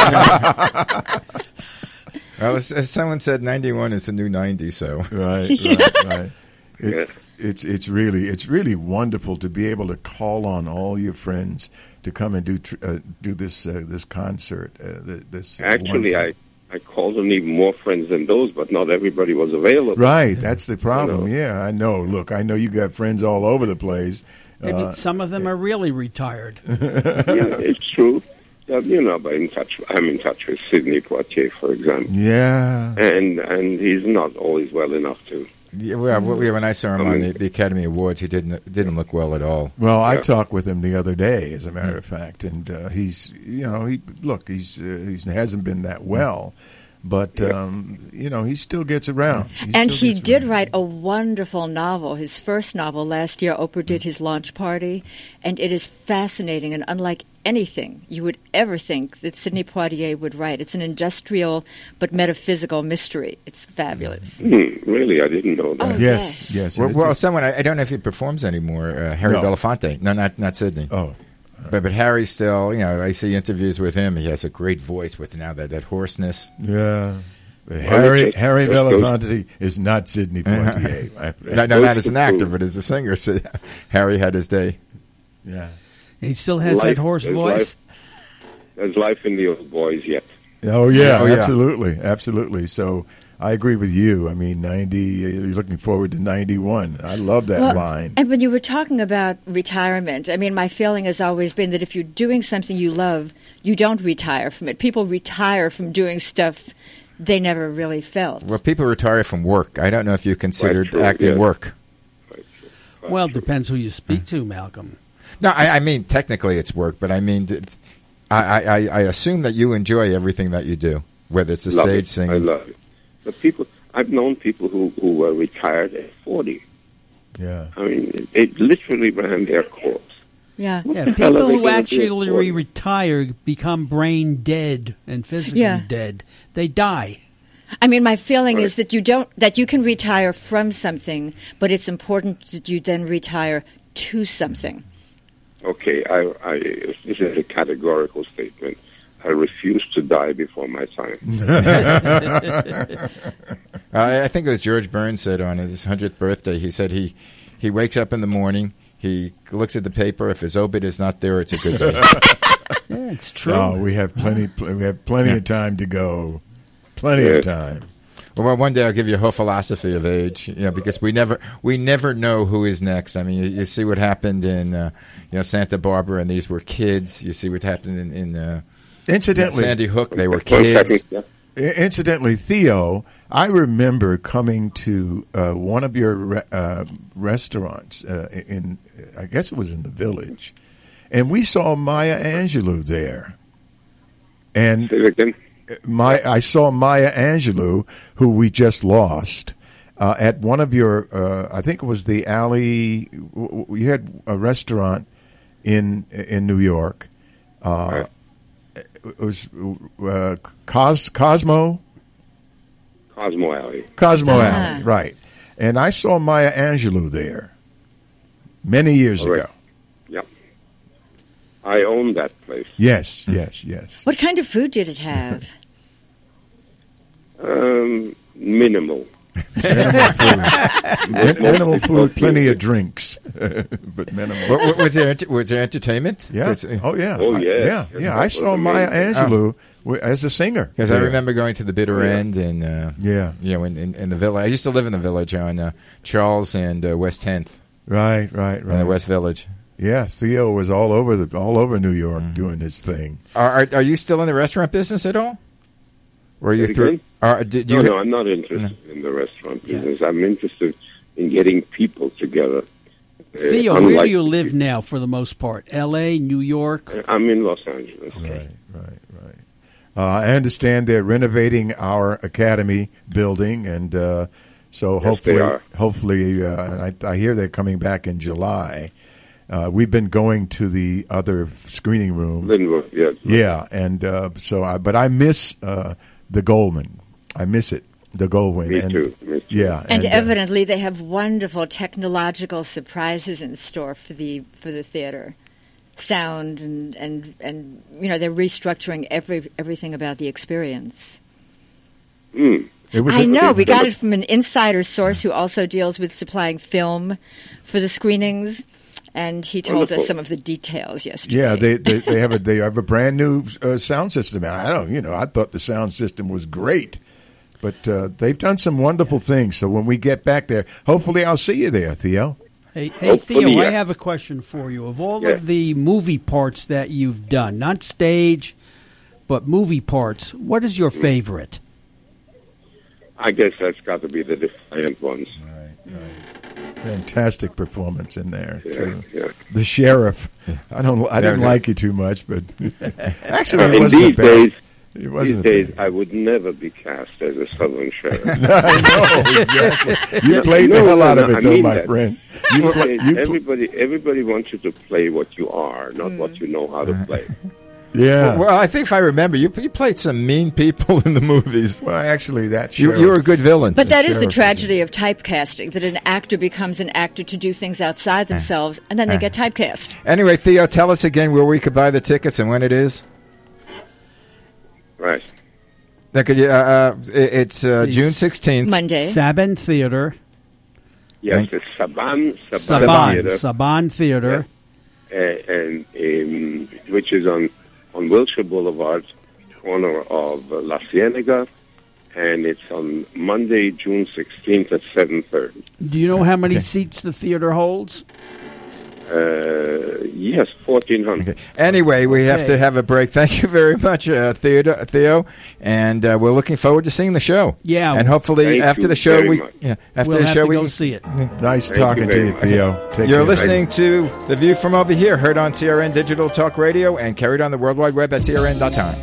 Well, as, as someone said, ninety-one is the new ninety. So right, right, right. It's, yeah. It's it's really it's really wonderful to be able to call on all your friends to come and do tr- uh, do this uh, this concert. Uh, this actually, I, I called on even more friends than those, but not everybody was available. Right, that's the problem. You know? Yeah, I know. Look, I know you got friends all over the place. Maybe uh, some of them are really retired. Yeah, it's true. Uh, you know, but in touch, I'm in touch with Sidney Poitier, for example. Yeah, and and he's not always well enough to. Yeah, well, when I saw him on the, the Academy Awards, he didn't didn't look well at all. Well, I yeah. talked with him the other day, as a matter of fact, and uh, he's you know he look he's uh, he hasn't been that well, but yeah. um, you know he still gets around. He and he did around. write a wonderful novel. His first novel last year, Oprah did his launch party, and it is fascinating and unlike anything you would ever think that Sidney Poitier would write. It's an industrial but metaphysical mystery. It's fabulous. Mm, really? I didn't know that. Oh, yes, yes. yes. Well, well someone, I, I don't know if he performs anymore, uh, Harry no. Belafonte. No, not not Sidney. Oh. But but Harry still, you know, I see interviews with him. He has a great voice with now that, that hoarseness. Yeah. Well, Harry just, Harry Belafonte is not Sidney Poitier. no, no, not as an actor, but as a singer. So Harry had his day. Yeah. He still has life, that hoarse there's voice. Life, there's life in the old boys yet. Oh yeah, oh, yeah, absolutely, absolutely. So I agree with you. I mean, ninety. You're looking forward to ninety-one. I love that well, line. And when you were talking about retirement, I mean, my feeling has always been that if you're doing something you love, you don't retire from it. People retire from doing stuff they never really felt. Well, people retire from work. I don't know if you considered true, acting yes. work. Quite true, quite well, it true. depends who you speak to, Malcolm. No, I, I mean technically it's work, but I mean, I, I, I assume that you enjoy everything that you do, whether it's the love stage it. singing. I love it. But people, I've known people who, who were retired at forty. Yeah. I mean, it, it literally ran their course. Yeah. Yeah, the hell people are they who gonna do actually at forty? retire become brain dead and physically Yeah. dead. They die. I mean, my feeling Right. is that you don't that you can retire from something, but it's important that you then retire to something. Okay, I, I, this is a categorical statement. I refuse to die before my time. I, I think it was George Burns said on his hundredth birthday. He said he he wakes up in the morning. He looks at the paper. If his obit is not there, it's a good day. Yeah, it's true. No, we have plenty. Pl- we have plenty of time to go. Plenty Yeah. of time. Well, one day I'll give you a whole philosophy of age, you know, because we never we never know who is next. I mean, you, you see what happened in uh, you know Santa Barbara, and these were kids. You see what happened in, in uh, Incidentally, Sandy Hook. They were One second, kids. yeah. I- Incidentally, Theo, I remember coming to uh, one of your re- uh, restaurants uh, in, I guess it was in the Village, and we saw Maya Angelou there. And Say it again. my, I saw Maya Angelou, who we just lost, uh, at one of your, uh, I think it was the Alley. w- w- You had a restaurant in in New York. Uh, it was uh, Cos, Cosmo. Cosmo Alley. Cosmo Ah. Alley, right. And I saw Maya Angelou there many years All right. ago. Yeah. I own that place. Yes, yes, yes. What kind of food did it have? Um, minimal. Min- minimal food, plenty of drinks, but minimal. What, what, was there ent- was there entertainment? Yeah. Oh, yeah. Oh, I- yeah. yeah, Yeah, yeah. that I was saw Maya amazing. Angelou wi- as a singer. Because I there. remember going to the Bitter Yeah. End and uh, Yeah. you know, in, in, in the village. I used to live in the village on uh, Charles and uh, West tenth, Right, right, in the right. West Village. Yeah, Theo was all over the all over New York Mm-hmm. doing his thing. Are, are are you still in the restaurant business at all? Or are you Say it through? again? Are, did No, you? no, I'm not interested in the restaurant business. I'm interested in getting people together. Uh, Theo, where unlike- do you live now for the most part? L A, New York? I'm in Los Angeles. Right, right, right. Uh, I understand they're renovating our academy building, and uh, so Yes, hopefully, they are. hopefully, uh, I, I hear they're coming back in July. Uh, we've been going to the other screening room. Linwood, yeah. Yeah, and uh, so, I, but I miss uh, the Goldman. I miss it, the Goldwyn. Me and, too, me too. Yeah, And, uh, evidently, they have wonderful technological surprises in store for the for the theater, sound and and and you know they're restructuring every everything about the experience. Mm. it was I a- know we it- got it from an insider source who also deals with supplying film for the screenings, and he told Wonderful. us some of the details yesterday. Yeah, they, they they have a they have a brand new uh, sound system. And I don't, you know, I thought the sound system was great, but uh, they've done some wonderful things. So when we get back there, hopefully I'll see you there, Theo. Hey, hey Hopefully, Theo, I yeah. have a question for you. Of all Yeah. of the movie parts that you've done, not stage, but movie parts, what is your favorite? I guess that's got to be the Defiant ones. Fantastic performance in there. Yeah, too. yeah. The sheriff. I don't. I didn't Yeah, like you too much, but actually, it In wasn't these a bad. days, It these wasn't a days, bad. I would never be cast as a Southern sheriff. I know exactly. You No, played no, the hell no, out no, of it, I though, mean my that. friend. You, These pla- days, you pl- everybody, everybody wants you to play what you are, not what you know how to play. yeah. Well, I think if I remember, you you played some mean people in the movies. Well, actually, that You, sheriff. you were a good villain. But that is the sheriff is tragedy of typecasting, that an actor becomes an actor to do things outside themselves, and then they get typecast. Anyway, Theo, tell us again where we could buy the tickets and when it is. Right. Now, could you, uh, uh, it- it's uh, It's June sixteenth. Monday. Saban Theater. Yes, Thank- it's Saban, Saban, Saban. Theater, Saban Theater. uh, and um, which is on on Wilshire Boulevard, corner of uh, La Cienega, and it's on Monday, June sixteenth at seven thirty. Do you know how many seats the theater holds? Uh, yes, fourteen hundred. Okay. Anyway, we Okay. have to have a break. Thank you very much, uh, Theo, Theo, and uh, we're looking forward to seeing the show. Yeah. and hopefully Thank after you the show, very we much. yeah after We'll the have show to we go see it. Nice Thank talking you to very you, much. Theo. Take You're care. listening to The View from Over Here, heard on C R N Digital Talk Radio and carried on the World Wide Web at C R N dot com.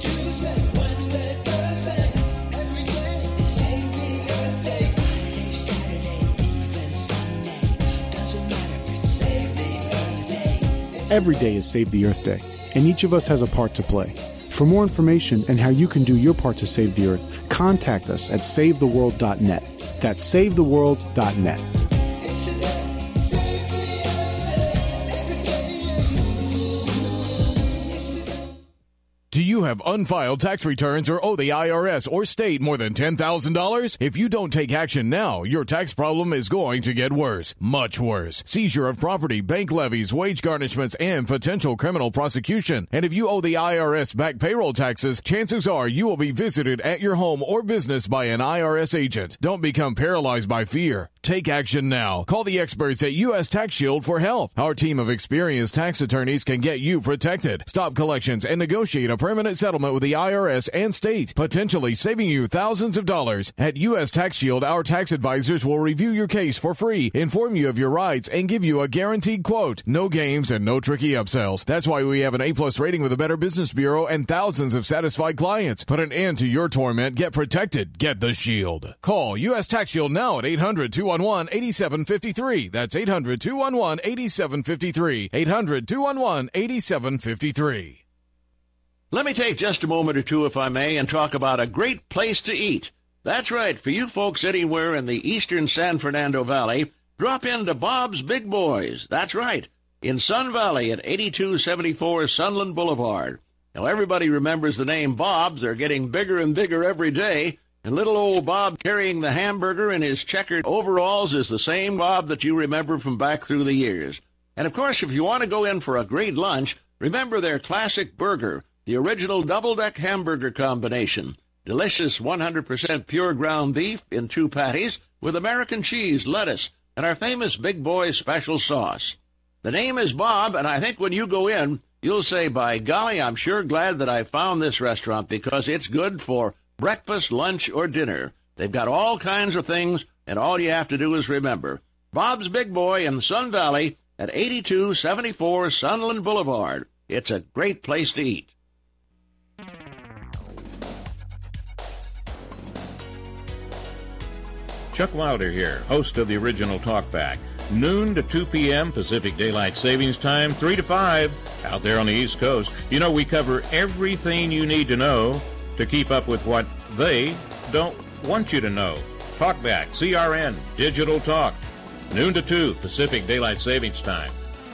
Every day is Save the Earth Day, and each of us has a part to play. For more information and how you can do your part to save the Earth, contact us at save the world dot net. That's save the world dot net. Do you have unfiled tax returns or owe the I R S or state more than ten thousand dollars? If you don't take action now, your tax problem is going to get worse, much worse. Seizure of property, bank levies, wage garnishments, and potential criminal prosecution. And if you owe the I R S back payroll taxes, chances are you will be visited at your home or business by an I R S agent. Don't become paralyzed by fear. Take action now. Call the experts at U S Tax Shield for help. Our team of experienced tax attorneys can get you protected, stop collections, and negotiate a permanent settlement with the I R S and state, potentially saving you thousands of dollars. At U S Tax Shield, our tax advisors will review your case for free, inform you of your rights, and give you a guaranteed quote. No games and no tricky upsells. That's why we have an A-plus rating with the Better Business Bureau and thousands of satisfied clients. Put an end to your torment. Get protected. Get the Shield. Call U S Tax Shield now at eight hundred, two one one, eight seven five three. That's eight hundred, two one one, eight seven five three. eight hundred, two one one, eight seven five three. Let me take just a moment or two, if I may, and talk about a great place to eat. That's right, for you folks anywhere in the eastern San Fernando Valley, drop into Bob's Big Boys. That's right, in Sun Valley at eighty-two seventy-four Sunland Boulevard. Now, everybody remembers the name Bob's. They're getting bigger and bigger every day, and little old Bob carrying the hamburger in his checkered overalls is the same Bob that you remember from back through the years. And, of course, if you want to go in for a great lunch, remember their classic burger, the original double-deck hamburger combination. Delicious one hundred percent pure ground beef in two patties with American cheese, lettuce, and our famous Big Boy special sauce. The name is Bob, and I think when you go in, you'll say, by golly, I'm sure glad that I found this restaurant because it's good for breakfast, lunch, or dinner. They've got all kinds of things, and all you have to do is remember. Bob's Big Boy in Sun Valley at eighty-two seventy-four Sunland Boulevard. It's a great place to eat. Chuck Wilder here, host of the original Talkback. Noon to two p.m. Pacific Daylight Savings Time, three to five, out there on the East Coast. You know, we cover everything you need to know to keep up with what they don't want you to know. Talkback, C R N, Digital Talk. Noon to two, Pacific Daylight Savings Time.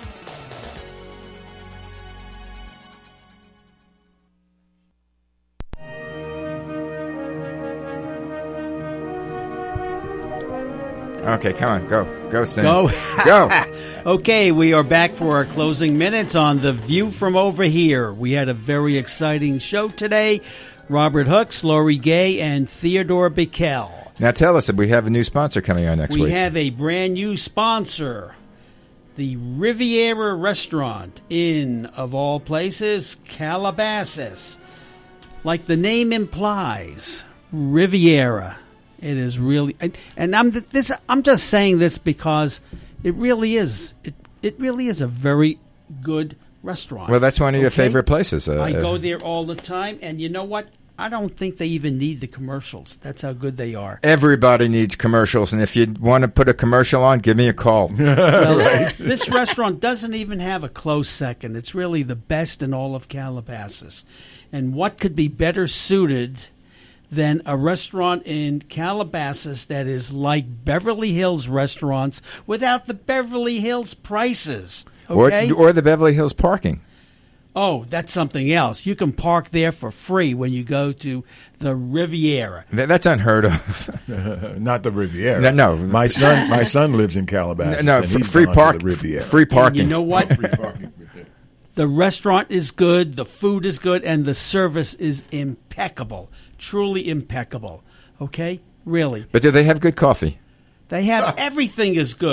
Okay, come on, go. Go, Stan. Go. Go. Okay, we are back for our closing minutes on The View from Over Here. We had a very exciting show today. Robert Hooks, Lori Gay, and Theodore Bickel. Now tell us, if we have a new sponsor coming on next we week. We have a brand new sponsor, the Riviera Restaurant in, of all places, Calabasas. Like the name implies, Riviera. It is really, and, and I'm this. I'm just saying this because it really is. It it really is a very good restaurant. Well, that's one of your okay? favorite places. Uh, I go there all the time, and you know what? I don't think they even need the commercials. That's how good they are. Everybody needs commercials, and if you want to put a commercial on, give me a call. Well, right. This restaurant doesn't even have a close second. It's really the best in all of Calabasas. And what could be better suited than a restaurant in Calabasas that is like Beverly Hills restaurants without the Beverly Hills prices? Okay? Or, or the Beverly Hills parking. Oh, that's something else. You can park there for free when you go to the Riviera. That, that's unheard of. uh, not the Riviera. No, no. My son, my son lives in Calabasas. No, no and he's free gone park, to the Riviera. free parking. And you know what? free parking. The restaurant is good, the food is good, and the service is impeccable. Truly impeccable. Okay? Really. But do they have good coffee? They have everything is good.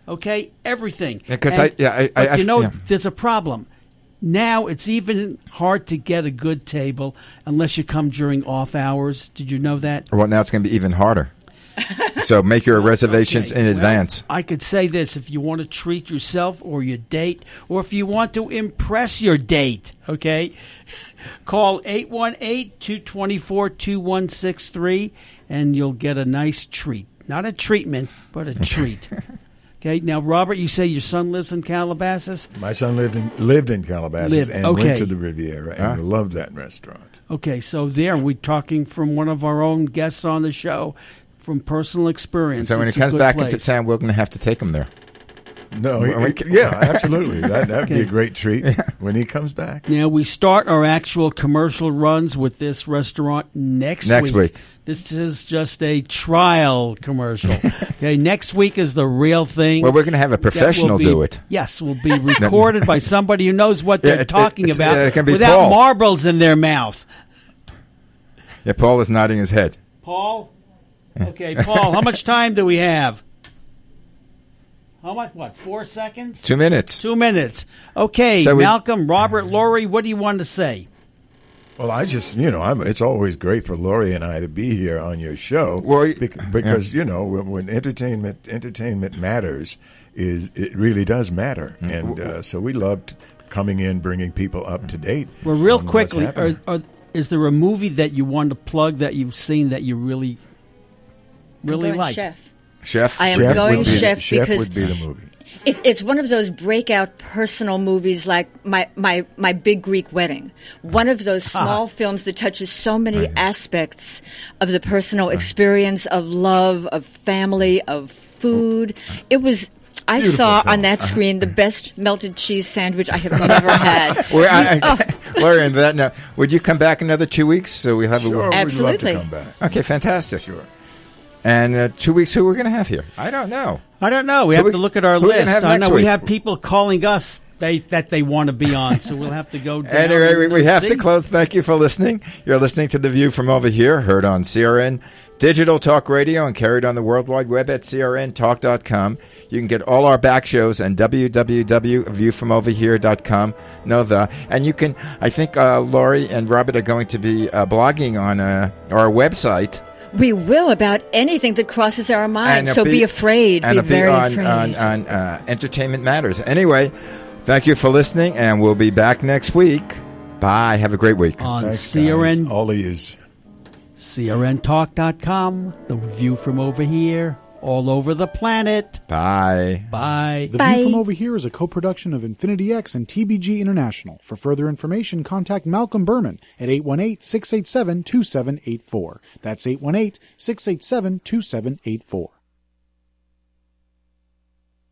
Okay, everything. Because And- I, yeah, I, but I, you know, yeah. there's a problem. Now it's even hard to get a good table unless you come during off hours. Did you know that? Well, now it's going to be even harder. So make your reservations Okay, in well, advance. I could say this: if you want to treat yourself or your date, or if you want to impress your date, okay, call eight one eight, two two four, two one six three and you'll get a nice treat. Not a treatment, but a treat. Okay, now, Robert, you say your son lives in Calabasas? My son lived in lived in Calabasas Lived, and okay. went to the Riviera and Huh? loved that restaurant. Okay, so there, we're talking from one of our own guests on the show from personal experience. So when he It's a comes good back place. into town, we're going to have to take him there. No, When he- we ca- yeah, absolutely. That that'd be Okay. a great treat when he comes back. Now, we start our actual commercial runs with this restaurant next, Next week. This is just a trial commercial. Okay, next week is the real thing. Well, we're going to have a That will professional be- do it. Yes, will be recorded by somebody who knows what Yeah, they're it- it- talking it's- about yeah, it can be without Paul. marbles in their mouth. Yeah, Paul is nodding his head. Paul? Okay, Paul, how much time do we have? How much? What, four seconds? Two minutes. Two minutes. Okay, So we- Malcolm, Robert, Lori, what do you want to say? Well, I just, you know, I'm, it's always great for Lori and I to be here on your show Well, bec- because, you know, when, when entertainment entertainment matters, is it really does matter. Mm. And uh, so we loved coming in, bringing people up to date. Well, real on what's quickly, are, happening. are, is there a movie that you want to plug that you've seen that you really, really I'm going like? Chef. Chef? I am Chef going would be the- Chef Chef because would be the movie. It, it's one of those breakout personal movies like my, my, my Big Greek Wedding. One of those small films that touches so many aspects of the personal experience, of love, of family, of food. It was... I Beautiful saw film. on that screen the best melted cheese sandwich I have never had. Well, I, Oh. I, Lori, and that now, would you come back another two weeks so we have Sure, a we'd Absolutely. love to come back. Okay, fantastic. Sure. And uh, two weeks, who we're going to have here? I don't know. I don't know. We Who have we- to look at our who we gonna list. have I next know we week? have people calling us they, that they want to be on, so we'll have to go down. Anyway, we, and we have see. to close. Thank you for listening. You're listening to The View from Over Here, heard on C R N Digital Talk Radio and carried on the World Wide Web at C R N talk dot com. You can get all our back shows on w w w dot view from over here dot com. Know the. And you can, I think uh, Lori and Robert are going to be uh, blogging on uh, our website. We will about anything that crosses our mind. it'll So be, afraid. And Be it'll very on, afraid. on, on uh, Entertainment Matters. Anyway, thank you for listening, and we'll be back next week. Bye. Have a great week. on Thanks, C R N, guys. Ollie is... C R N talk dot com, The View from Over Here, all over the planet. Bye. Bye. The Bye. View from Over Here is a co-production of Infinity X and T B G International. For further information, contact Malcolm Berman at eight one eight, six eight seven, two seven eight four. That's eight one eight, six eight seven, two seven eight four.